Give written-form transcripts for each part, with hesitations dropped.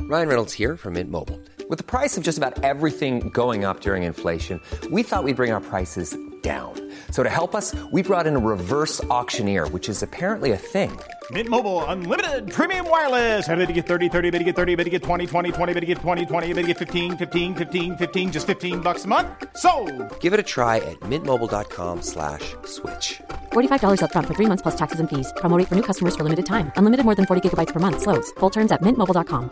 Ryan Reynolds here from Mint Mobile. With the price of just about everything going up during inflation, we thought we'd bring our prices down. So to help us, we brought in a reverse auctioneer, which is apparently a thing. Mint Mobile Unlimited Premium Wireless. How to get 30, 30, bit to get 30, bit to get 20, 20, 20, bit to get 20, 20, bit to get 15, 15, 15, 15, just $15 a month? Sold! Give it a try at mintmobile.com/switch. $45 up front for 3 months plus taxes and fees. Promo rate for new customers for limited time. Unlimited more than 40 gigabytes per month. Slows full terms at mintmobile.com.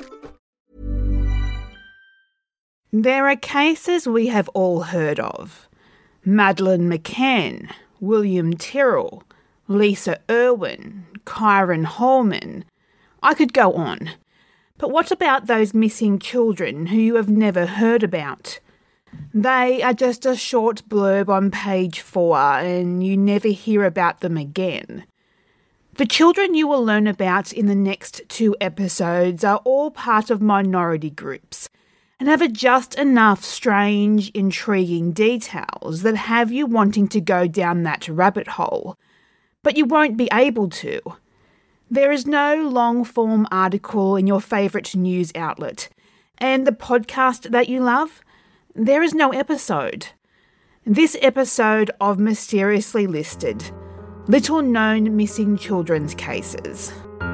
There are cases we have all heard of. Madeleine McCann, William Tyrrell, Lisa Irwin, Kyron Holman. I could go on. But what about those missing children who you have never heard about? They are just a short blurb on page 4 and you never hear about them again. The children you will learn about in the next 2 episodes are all part of minority groups and have just enough strange, intriguing details that have you wanting to go down that rabbit hole. But you won't be able to. There is no long-form article in your favourite news outlet, and the podcast that you love, there is no episode. This episode of Mysteriously Listed, little-known missing children's cases.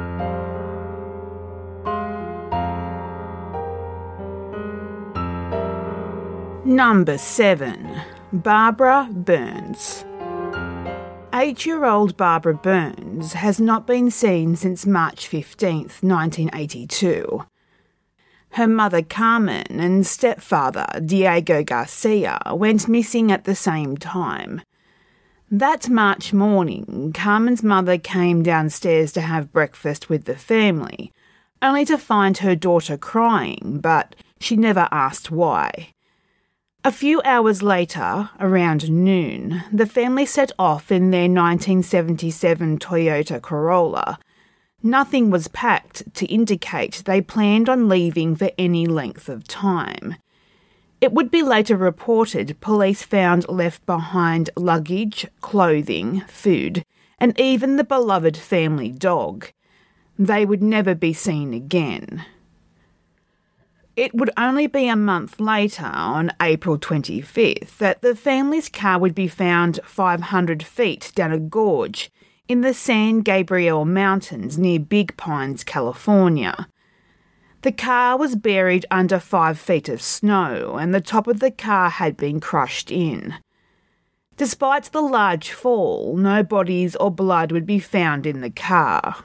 Number 7. Barbara Burns. 8-year-old Barbara Burns has not been seen since March 15th, 1982. Her mother Carmen and stepfather Diego Garcia went missing at the same time. That March morning, Carmen's mother came downstairs to have breakfast with the family, only to find her daughter crying, but she never asked why. A few hours later, around noon, the family set off in their 1977 Toyota Corolla. Nothing was packed to indicate they planned on leaving for any length of time. It would be later reported police found left behind luggage, clothing, food, and even the beloved family dog. They would never be seen again. It would only be a month later, on April 25th, that the family's car would be found 500 feet down a gorge in the San Gabriel Mountains near Big Pines, California. The car was buried under 5 feet of snow and the top of the car had been crushed in. Despite the large fall, no bodies or blood would be found in the car.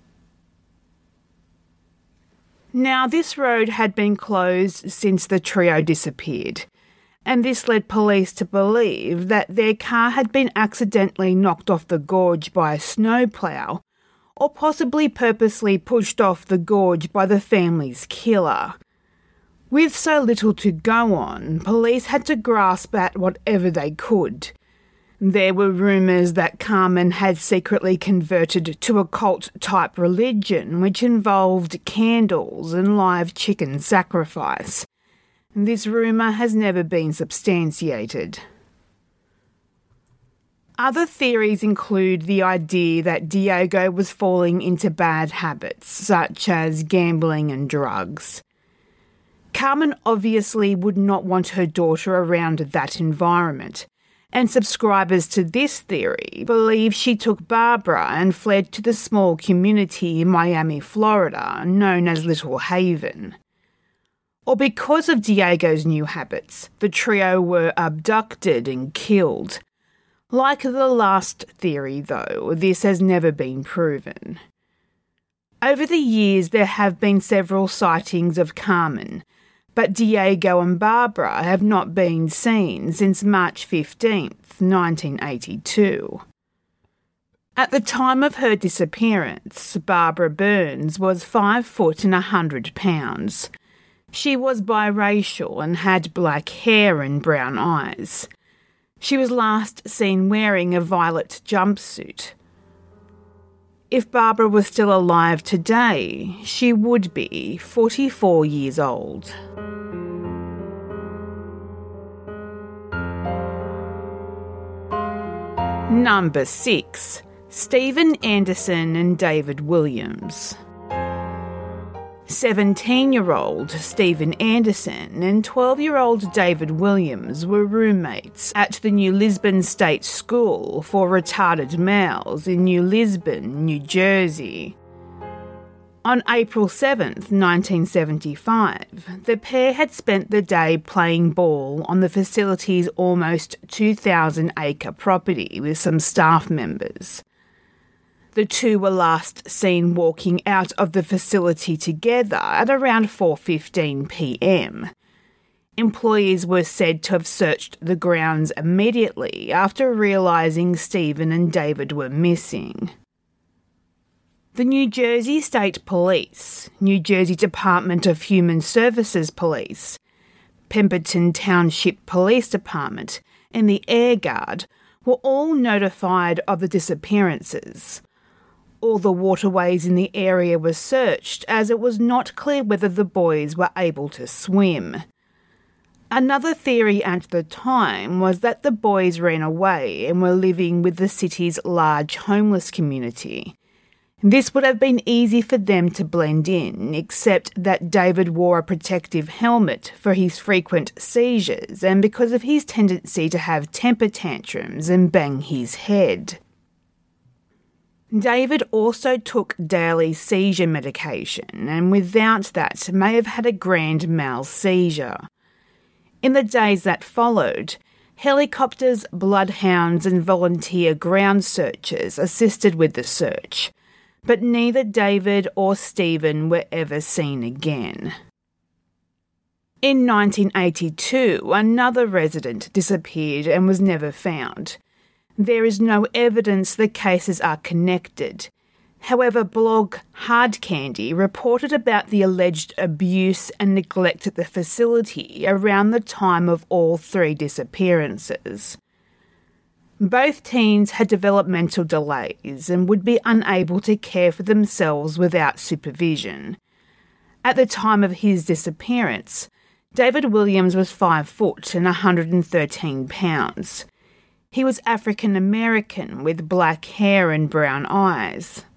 Now, this road had been closed since the trio disappeared, and this led police to believe that their car had been accidentally knocked off the gorge by a snowplow, or possibly purposely pushed off the gorge by the family's killer. With so little to go on, police had to grasp at whatever they could. There were rumours that Carmen had secretly converted to a cult-type religion which involved candles and live chicken sacrifice. This rumour has never been substantiated. Other theories include the idea that Diego was falling into bad habits, such as gambling and drugs. Carmen obviously would not want her daughter around that environment, and subscribers to this theory believe she took Barbara and fled to the small community in Miami, Florida, known as Little Haven. Or because of Diego's new habits, the trio were abducted and killed. Like the last theory, though, this has never been proven. Over the years, there have been several sightings of Carmen, but Diego and Barbara have not been seen since March 15th, 1982. At the time of her disappearance, Barbara Burns was 5 foot and 100 pounds. She was biracial and had black hair and brown eyes. She was last seen wearing a violet jumpsuit. If Barbara was still alive today, she would be 44 years old. Number 6. Stephen Anderson and David Williams. 17-year-old Stephen Anderson and 12-year-old David Williams were roommates at the New Lisbon State School for Retarded Males in New Lisbon, New Jersey. On April 7th, 1975, the pair had spent the day playing ball on the facility's almost 2,000-acre property with some staff members. The two were last seen walking out of the facility together at around 4:15 p.m. Employees were said to have searched the grounds immediately after realising Stephen and David were missing. The New Jersey State Police, New Jersey Department of Human Services Police, Pemberton Township Police Department and the Air Guard were all notified of the disappearances. All the waterways in the area were searched as it was not clear whether the boys were able to swim. Another theory at the time was that the boys ran away and were living with the city's large homeless community. This would have been easy for them to blend in, except that David wore a protective helmet for his frequent seizures and because of his tendency to have temper tantrums and bang his head. David also took daily seizure medication and without that may have had a grand mal seizure. In the days that followed, helicopters, bloodhounds and volunteer ground searchers assisted with the search, but neither David or Stephen were ever seen again. In 1982, another resident disappeared and was never found. There is no evidence the cases are connected. However, blog Hard Candy reported about the alleged abuse and neglect at the facility around the time of all three disappearances. Both teens had developmental delays and would be unable to care for themselves without supervision. At the time of his disappearance, David Williams was 5 foot and 113 pounds. He was African American with black hair and brown eyes.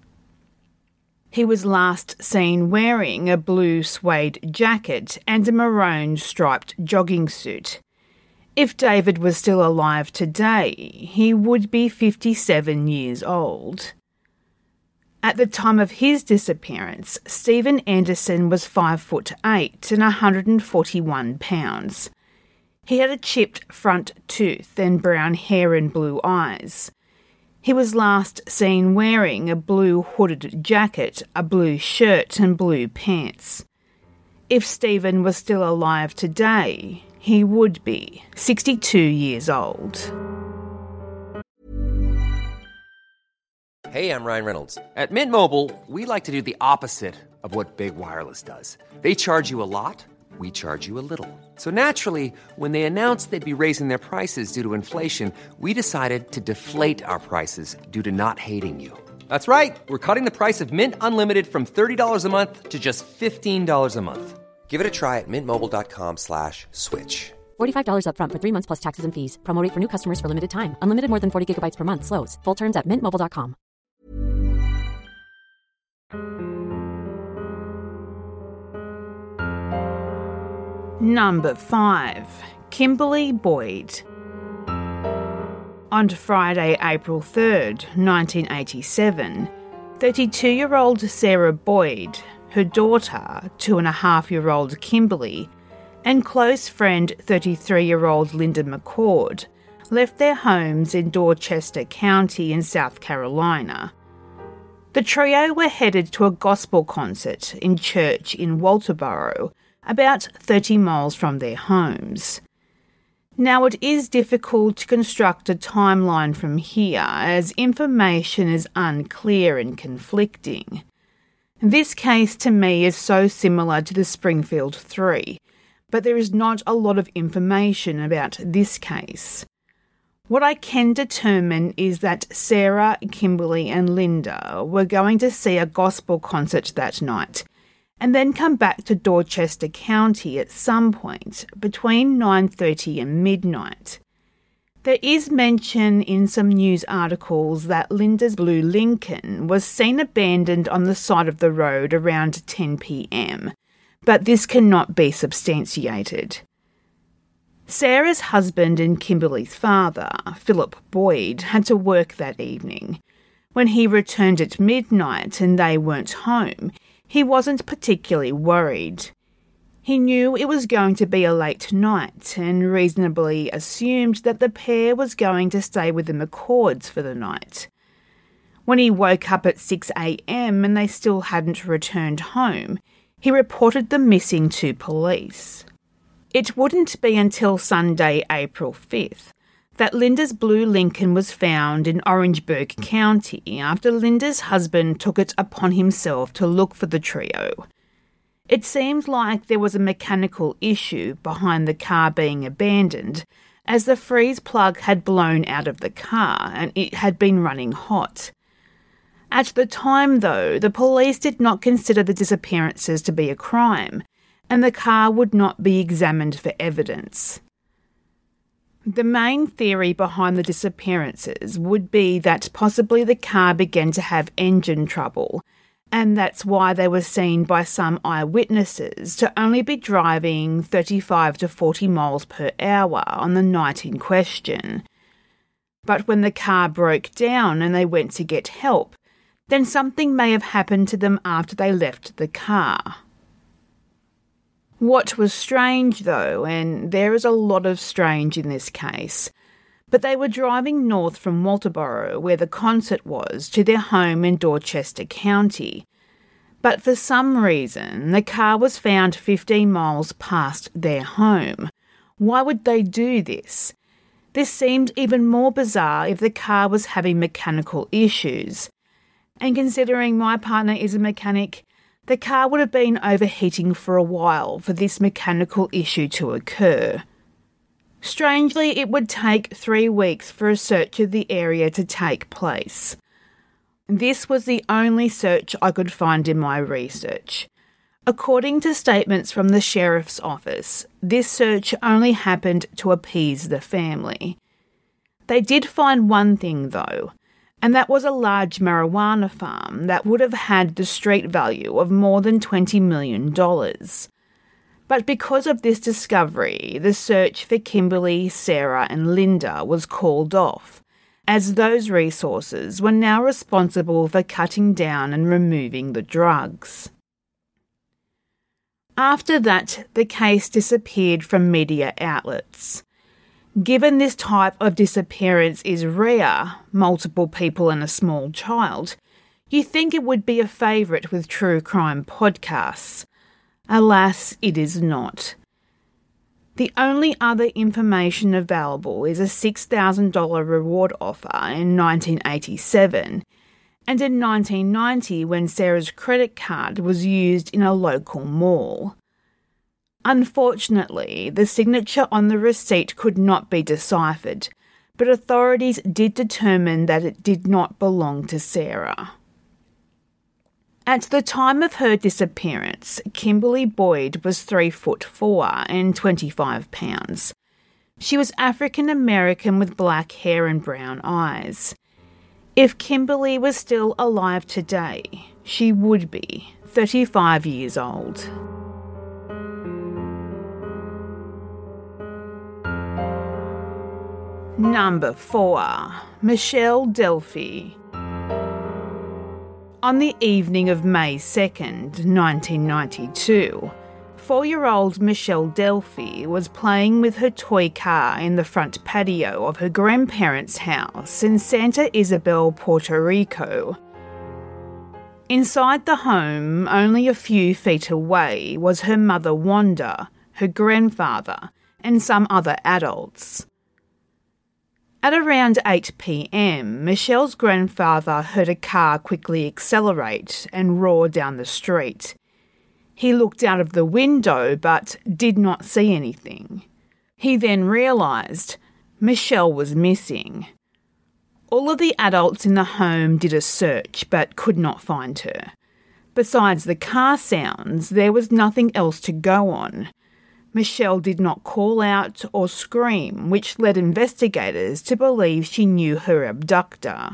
He was last seen wearing a blue suede jacket and a maroon striped jogging suit. If David was still alive today, he would be 57 years old. At the time of his disappearance, Stephen Anderson was 5'8" and 141 pounds. He had a chipped front tooth and brown hair and blue eyes. He was last seen wearing a blue hooded jacket, a blue shirt and blue pants. If Stephen was still alive today, he would be 62 years old. Hey, I'm Ryan Reynolds. At Mint Mobile, we like to do the opposite of what Big Wireless does. They charge you a lot, we charge you a little. So naturally, when they announced they'd be raising their prices due to inflation, we decided to deflate our prices due to not hating you. That's right. We're cutting the price of Mint Unlimited from $30 a month to just $15 a month. Give it a try at mintmobile.com/switch. $45 up front for 3 months plus taxes and fees. Promo rate for new customers for limited time. Unlimited more than 40 gigabytes per month. Slows full terms at mintmobile.com. Number 5. Kimberly Boyd. On Friday, April 3rd, 1987, 32-year-old Sarah Boyd, her daughter, 2.5-year-old Kimberly, and close friend 33-year-old Linda McCord left their homes in Dorchester County in South Carolina. The trio were headed to a gospel concert in church in Walterboro, about 30 miles from their homes. Now, it is difficult to construct a timeline from here as information is unclear and conflicting. This case to me is so similar to the Springfield 3, but there is not a lot of information about this case. What I can determine is that Sarah, Kimberly and Linda were going to see a gospel concert that night and then come back to Dorchester County at some point between 9:30 and midnight. There is mention in some news articles that Linda's blue Lincoln was seen abandoned on the side of the road around 10 p.m, but this cannot be substantiated. Sarah's husband and Kimberly's father, Philip Boyd, had to work that evening. When he returned at midnight and they weren't home, he wasn't particularly worried. He knew it was going to be a late night and reasonably assumed that the pair was going to stay with the McCords for the night. When he woke up at 6 a.m. and they still hadn't returned home, he reported them missing to police. It wouldn't be until Sunday, April 5th, that Linda's blue Lincoln was found in Orangeburg County after Linda's husband took it upon himself to look for the trio. It seemed like there was a mechanical issue behind the car being abandoned, as the freeze plug had blown out of the car and it had been running hot. At the time, though, the police did not consider the disappearances to be a crime, and the car would not be examined for evidence. The main theory behind the disappearances would be that possibly the car began to have engine trouble, and that's why they were seen by some eyewitnesses to only be driving 35 to 40 miles per hour on the night in question. But when the car broke down and they went to get help, then something may have happened to them after they left the car. What was strange, though, and there is a lot of strange in this case, but they were driving north from Walterboro, where the concert was, to their home in Dorchester County. But for some reason, the car was found 15 miles past their home. Why would they do this? This seemed even more bizarre if the car was having mechanical issues. And considering my partner is a mechanic, the car would have been overheating for a while for this mechanical issue to occur. Strangely, it would take 3 weeks for a search of the area to take place. This was the only search I could find in my research. According to statements from the sheriff's office, this search only happened to appease the family. They did find one thing, though, and that was a large marijuana farm that would have had the street value of more than $20 million. But because of this discovery, the search for Kimberly, Sarah and Linda was called off, as those resources were now responsible for cutting down and removing the drugs. After that, the case disappeared from media outlets. Given this type of disappearance is rare, multiple people and a small child, you think it would be a favourite with true crime podcasts. Alas, it is not. The only other information available is a $6,000 reward offer in 1987, and in 1990 when Sarah's credit card was used in a local mall. Unfortunately, the signature on the receipt could not be deciphered, but authorities did determine that it did not belong to Sarah. At the time of her disappearance, Kimberly Boyd was 3'4" and 25 pounds. She was African American with black hair and brown eyes. If Kimberly was still alive today, she would be 35 years old. Number 4. Michelle Delphi. On the evening of May 2nd, 1992, 4-year-old Michelle Delphi was playing with her toy car in the front patio of her grandparents' house in Santa Isabel, Puerto Rico. Inside the home, only a few feet away, was her mother Wanda, her grandfather, and some other adults. At around 8 p.m, Michelle's grandfather heard a car quickly accelerate and roar down the street. He looked out of the window but did not see anything. He then realised Michelle was missing. All of the adults in the home did a search but could not find her. Besides the car sounds, there was nothing else to go on. Michelle did not call out or scream, which led investigators to believe she knew her abductor.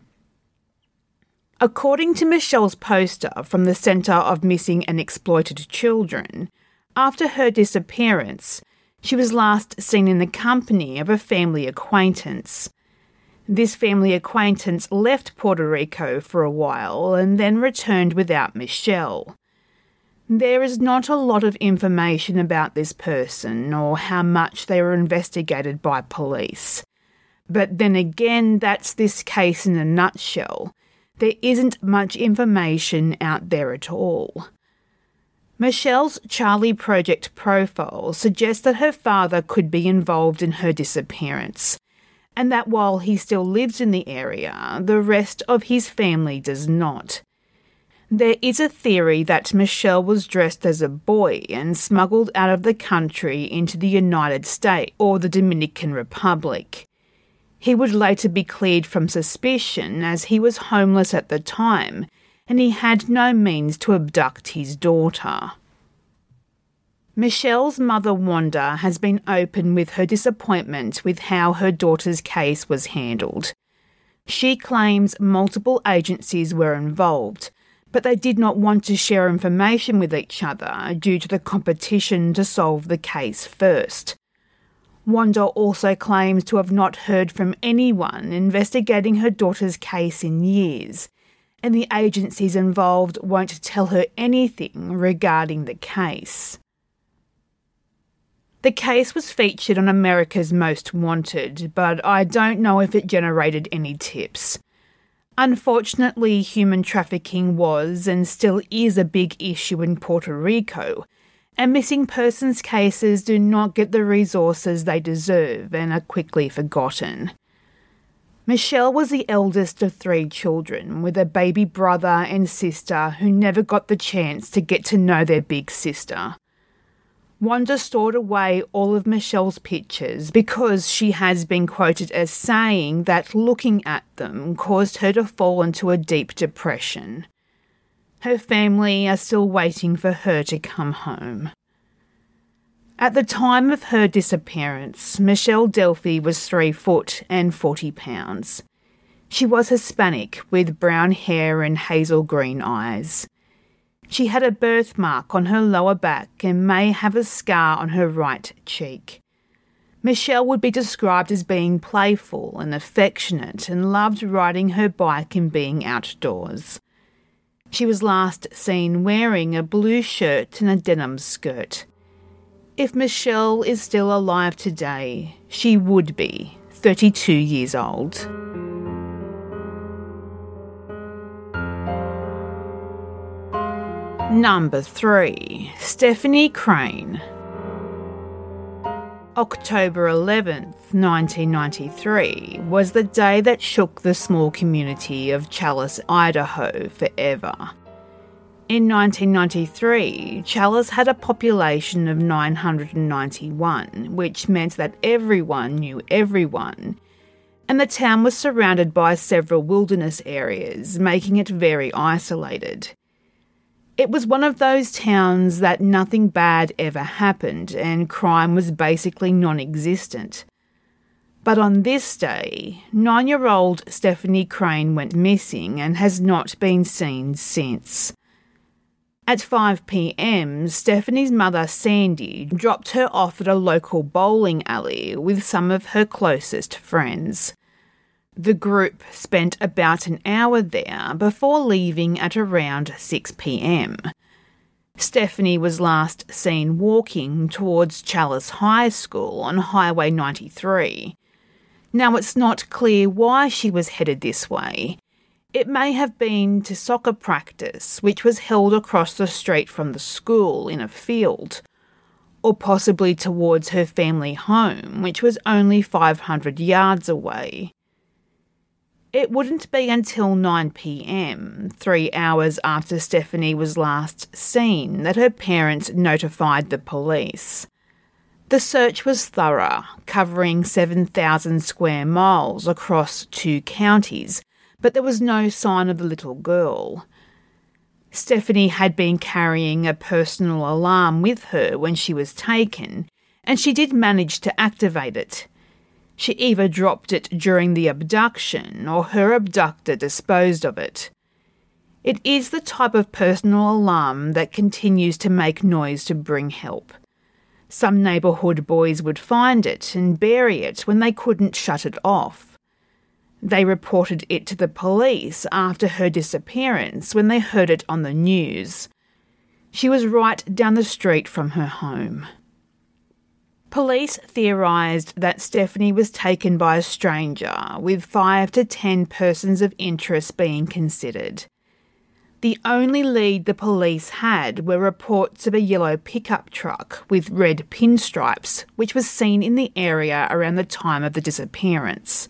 According to Michelle's poster from the Centre of Missing and Exploited Children, after her disappearance, she was last seen in the company of a family acquaintance. This family acquaintance left Puerto Rico for a while and then returned without Michelle. There is not a lot of information about this person or how much they were investigated by police. But then again, that's this case in a nutshell. There isn't much information out there at all. Michelle's Charlie Project profile suggests that her father could be involved in her disappearance, and that while he still lives in the area, the rest of his family does not. There is a theory that Michelle was dressed as a boy and smuggled out of the country into the United States or the Dominican Republic. He would later be cleared from suspicion as he was homeless at the time and he had no means to abduct his daughter. Michelle's mother, Wanda, has been open with her disappointment with how her daughter's case was handled. She claims multiple agencies were involved, but they did not want to share information with each other due to the competition to solve the case first. Wanda also claims to have not heard from anyone investigating her daughter's case in years, and the agencies involved won't tell her anything regarding the case. The case was featured on America's Most Wanted, but I don't know if it generated any tips. Unfortunately, human trafficking was and still is a big issue in Puerto Rico, and missing persons cases do not get the resources they deserve and are quickly forgotten. Michelle was the eldest of 3 children, with a baby brother and sister who never got the chance to get to know their big sister. Wanda stored away all of Michelle's pictures because she has been quoted as saying that looking at them caused her to fall into a deep depression. Her family are still waiting for her to come home. At the time of her disappearance, Michelle Delphi was 3 foot and 40 pounds. She was Hispanic with brown hair and hazel green eyes. She had a birthmark on her lower back and may have a scar on her right cheek. Michelle would be described as being playful and affectionate and loved riding her bike and being outdoors. She was last seen wearing a blue shirt and a denim skirt. If Michelle is still alive today, she would be 32 years old. Number 3. Stephanie Crane. October 11th, 1993 was the day that shook the small community of Challis, Idaho forever. In 1993, Challis had a population of 991, which meant that everyone knew everyone, and the town was surrounded by several wilderness areas, making it very isolated. It was one of those towns that nothing bad ever happened and crime was basically non-existent. But on this day, 9-year-old Stephanie Crane went missing and has not been seen since. At 5 p.m, Stephanie's mother, Sandy, dropped her off at a local bowling alley with some of her closest friends. The group spent about an hour there before leaving at around 6 p.m. Stephanie was last seen walking towards Challis High School on Highway 93. Now, it's not clear why she was headed this way. It may have been to soccer practice, which was held across the street from the school in a field, or possibly towards her family home, which was only 500 yards away. It wouldn't be until 9 p.m, 3 hours after Stephanie was last seen, that her parents notified the police. The search was thorough, covering 7,000 square miles across 2 counties, but there was no sign of the little girl. Stephanie had been carrying a personal alarm with her when she was taken, and she did manage to activate it. She either dropped it during the abduction or her abductor disposed of it. It is the type of personal alarm that continues to make noise to bring help. Some neighbourhood boys would find it and bury it when they couldn't shut it off. They reported it to the police after her disappearance when they heard it on the news. She was right down the street from her home. Police theorised that Stephanie was taken by a stranger, with 5 to 10 persons of interest being considered. The only lead the police had were reports of a yellow pickup truck with red pinstripes, which was seen in the area around the time of the disappearance.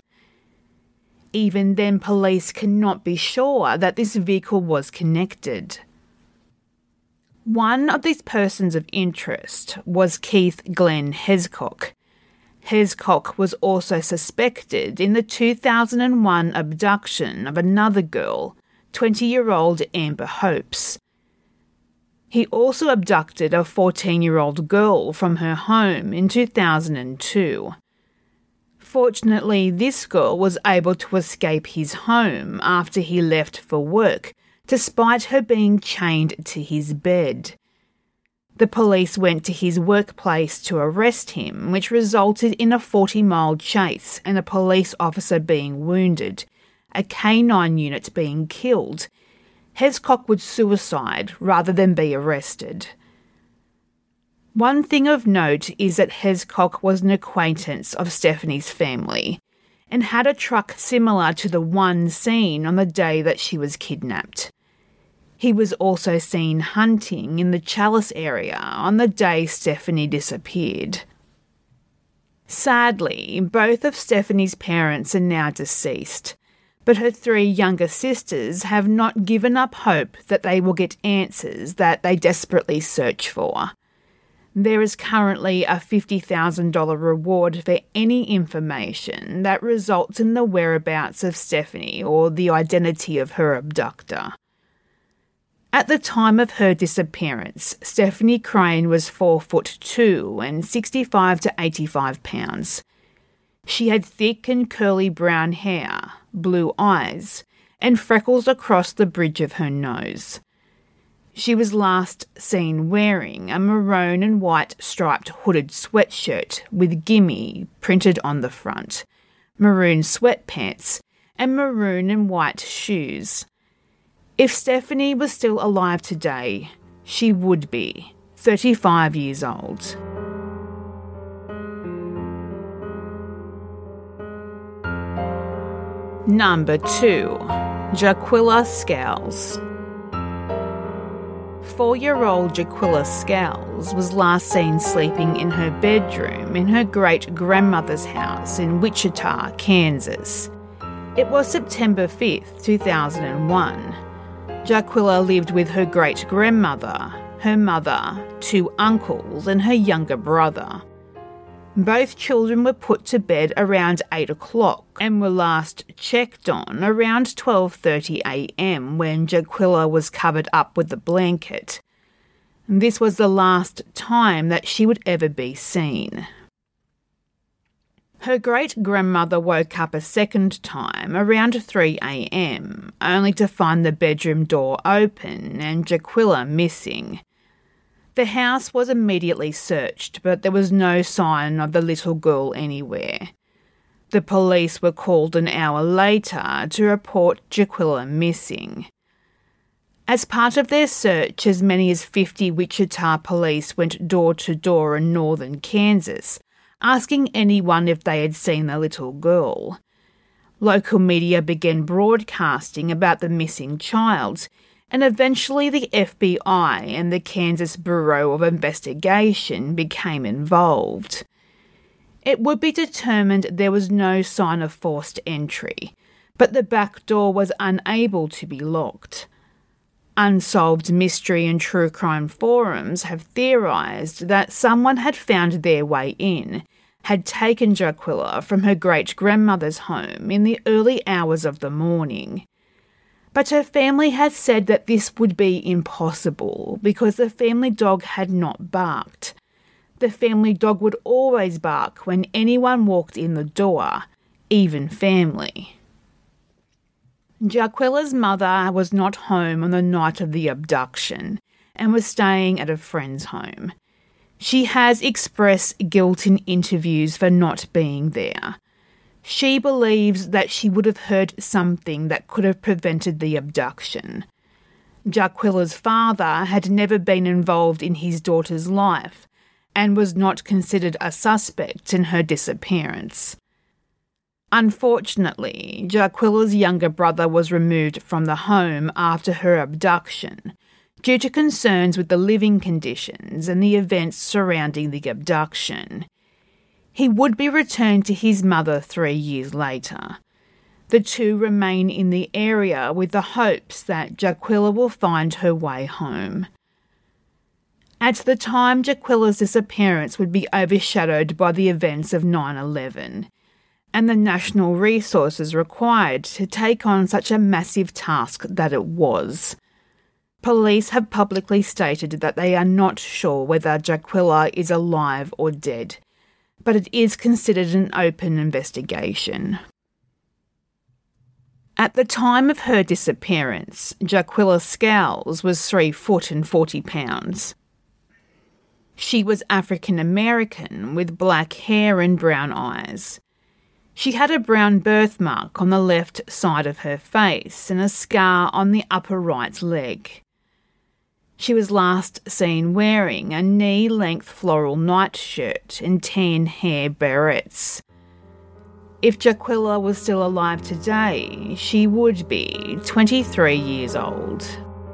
Even then, police cannot be sure that this vehicle was connected. One of these persons of interest was Keith Glenn Hescock. Hescock was also suspected in the 2001 abduction of another girl, 20-year-old Amber Hopes. He also abducted a 14-year-old girl from her home in 2002. Fortunately, this girl was able to escape his home after he left for work, despite her being chained to his bed. The police went to his workplace to arrest him, which resulted in a 40-mile chase and a police officer being wounded, a K9 unit being killed. Hescock would suicide rather than be arrested. One thing of note is that Hescock was an acquaintance of Stephanie's family and had a truck similar to the one seen on the day that she was kidnapped. He was also seen hunting in the Chalice area on the day Stephanie disappeared. Sadly, both of Stephanie's parents are now deceased, but her 3 younger sisters have not given up hope that they will get answers that they desperately search for. There is currently a $50,000 reward for any information that results in the whereabouts of Stephanie or the identity of her abductor. At the time of her disappearance, Stephanie Crane was 4'2" and 65 to 85 pounds. She had thick and curly brown hair, blue eyes, and freckles across the bridge of her nose. She was last seen wearing a maroon and white striped hooded sweatshirt with Gimme printed on the front, maroon sweatpants, and maroon and white shoes. If Stephanie was still alive today, she would be 35 years old. Number 2. Jaquilla Scales. 4-year-old Jaquilla Scales was last seen sleeping in her bedroom in her great-grandmother's house in Wichita, Kansas. It was September 5th, 2001. Jaquilla lived with her great-grandmother, her mother, 2 uncles and her younger brother. Both children were put to bed around 8 o'clock and were last checked on around 12:30 a.m. when Jaquilla was covered up with a blanket. This was the last time that she would ever be seen. Her great-grandmother woke up a second time around 3 a.m, only to find the bedroom door open and Jaquilla missing. The house was immediately searched, but there was no sign of the little girl anywhere. The police were called an hour later to report Jaquilla missing. As part of their search, as many as 50 Wichita police went door to door in northern Kansas, asking anyone if they had seen the little girl. Local media began broadcasting about the missing child, and eventually the FBI and the Kansas Bureau of Investigation became involved. It would be determined there was no sign of forced entry, but the back door was unable to be locked. Unsolved mystery and true crime forums have theorised that someone had found their way in, had taken Jaquilla from her great-grandmother's home in the early hours of the morning. But her family had said that this would be impossible because the family dog had not barked. The family dog would always bark when anyone walked in the door, even family. Jaquila's mother was not home on the night of the abduction and was staying at a friend's home. She has expressed guilt in interviews for not being there. She believes that she would have heard something that could have prevented the abduction. Jaquila's father had never been involved in his daughter's life and was not considered a suspect in her disappearance. Unfortunately, Jaquila's younger brother was removed from the home after her abduction due to concerns with the living conditions and the events surrounding the abduction. He would be returned to his mother 3 years later. The two remain in the area with the hopes that Jaquila will find her way home. At the time, Jaquila's disappearance would be overshadowed by the events of 9/11 and the national resources required to take on such a massive task that it was. Police have publicly stated that they are not sure whether Jaquila is alive or dead, but it is considered an open investigation. At the time of her disappearance, Jaquila Scowls was 3 foot and 40 pounds. She was African American with black hair and brown eyes. She had a brown birthmark on the left side of her face and a scar on the upper right leg. She was last seen wearing a knee-length floral nightshirt and tan hair barrettes. If Jaquila was still alive today, she would be 23 years old.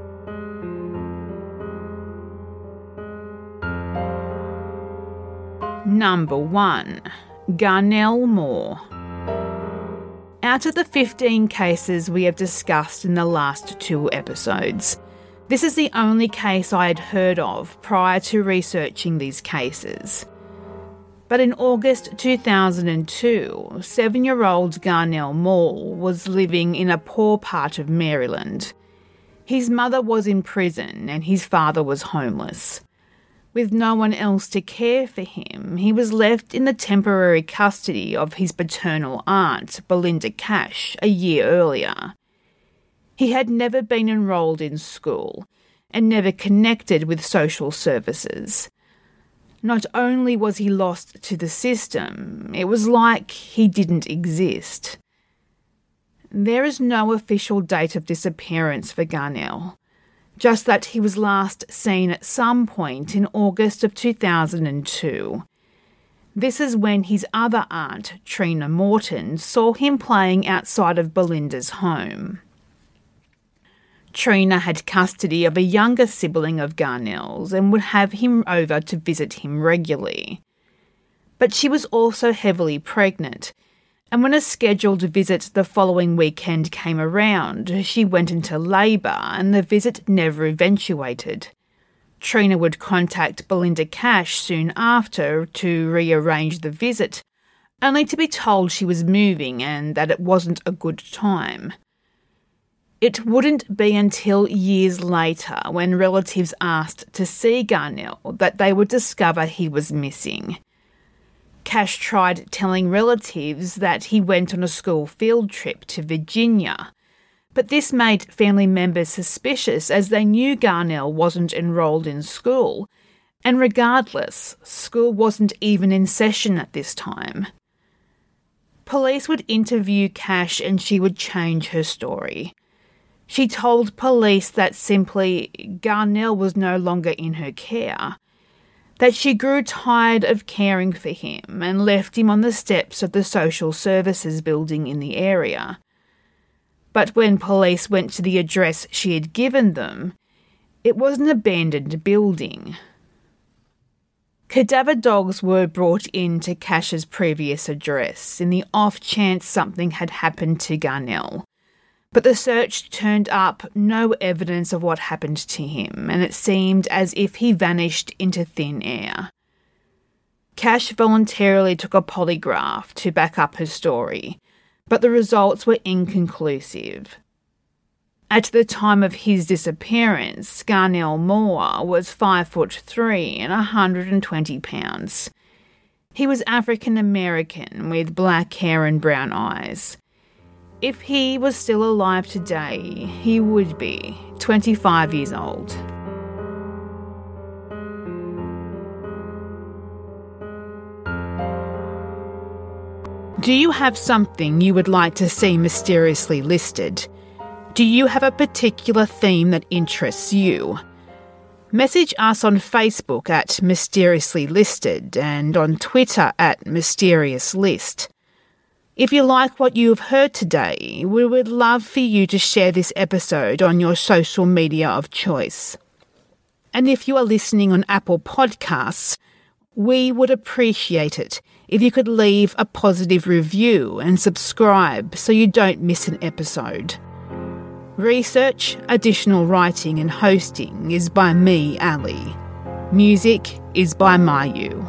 Number 1. Garnell Moore. Out of the 15 cases we have discussed in the last 2 episodes, this is the only case I had heard of prior to researching these cases. But in August 2002, 7-year-old Garnell Moore was living in a poor part of Maryland. His mother was in prison and his father was homeless. With no one else to care for him, he was left in the temporary custody of his paternal aunt, Belinda Cash, a year earlier. He had never been enrolled in school and never connected with social services. Not only was he lost to the system, it was like he didn't exist. There is no official date of disappearance for Garnell, just that he was last seen at some point in August of 2002. This is when his other aunt, Trina Morton, saw him playing outside of Belinda's home. Trina had custody of a younger sibling of Garnell's and would have him over to visit him regularly. But she was also heavily pregnant, and when a scheduled visit the following weekend came around, she went into labour and the visit never eventuated. Trina would contact Belinda Cash soon after to rearrange the visit, only to be told she was moving and that it wasn't a good time. It wouldn't be until years later, when relatives asked to see Garnell, that they would discover he was missing. Cash tried telling relatives that he went on a school field trip to Virginia, but this made family members suspicious as they knew Garnell wasn't enrolled in school, and regardless, school wasn't even in session at this time. Police would interview Cash and she would change her story. She told police that simply Garnell was no longer in her care, that she grew tired of caring for him and left him on the steps of the social services building in the area. But when police went to the address she had given them, it was an abandoned building. Cadaver dogs were brought in to Cash's previous address in the off chance something had happened to Garnell. But the search turned up no evidence of what happened to him, and it seemed as if he vanished into thin air. Cash voluntarily took a polygraph to back up her story, but the results were inconclusive. At the time of his disappearance, Garnell Moore was 5'3" and 120 pounds. He was African American with black hair and brown eyes. If he was still alive today, he would be 25 years old. Do you have something you would like to see mysteriously listed? Do you have a particular theme that interests you? Message us on Facebook at Mysteriously Listed and on Twitter at Mysterious List. If you like what you have heard today, we would love for you to share this episode on your social media of choice. And if you are listening on Apple Podcasts, we would appreciate it if you could leave a positive review and subscribe so you don't miss an episode. Research, additional writing and hosting is by me, Ali. Music is by Mayu.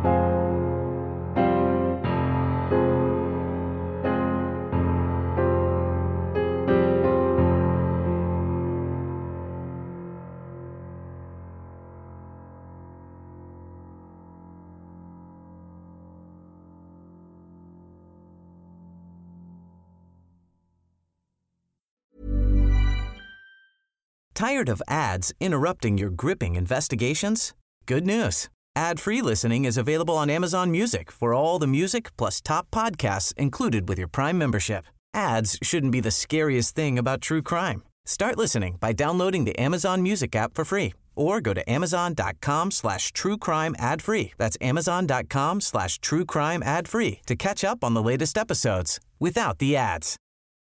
Tired of ads interrupting your gripping investigations? Good news. Ad-free listening is available on Amazon Music for all the music plus top podcasts included with your Prime membership. Ads shouldn't be the scariest thing about true crime. Start listening by downloading the Amazon Music app for free or go to amazon.com/truecrime ad-free. That's amazon.com/truecrime ad-free to catch up on the latest episodes without the ads.